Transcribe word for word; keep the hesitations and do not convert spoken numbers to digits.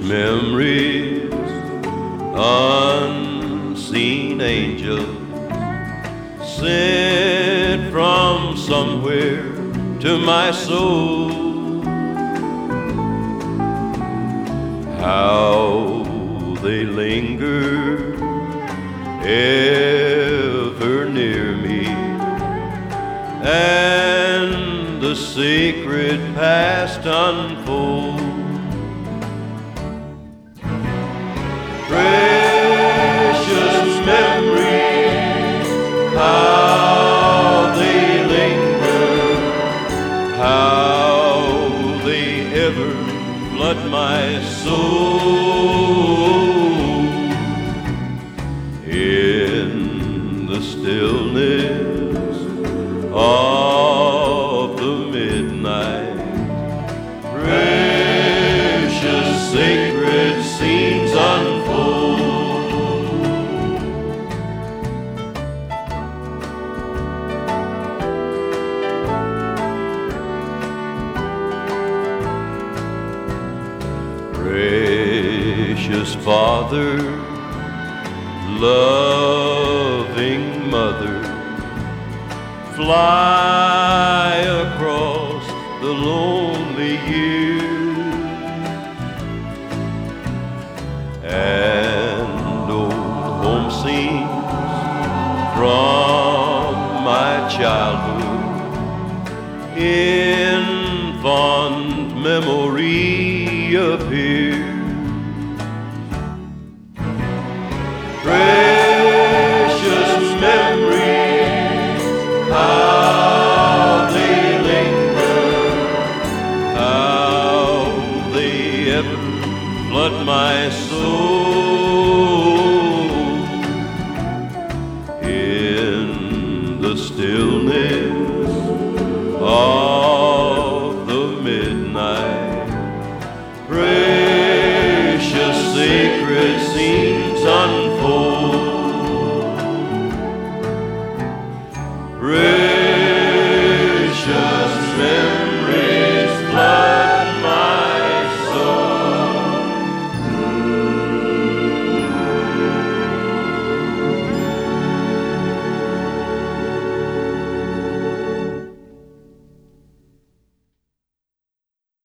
memories, unseen angels sent from somewhere to my soul. How they linger ever near me, and the sacred past unfold. Precious memories, how they linger, how they ever flood my soul. In the stillness of the midnight, precious sacred scenes unfold. Precious Father, loving Mother, fly across the lonely years, and old home scenes from my childhood in fond memory appear.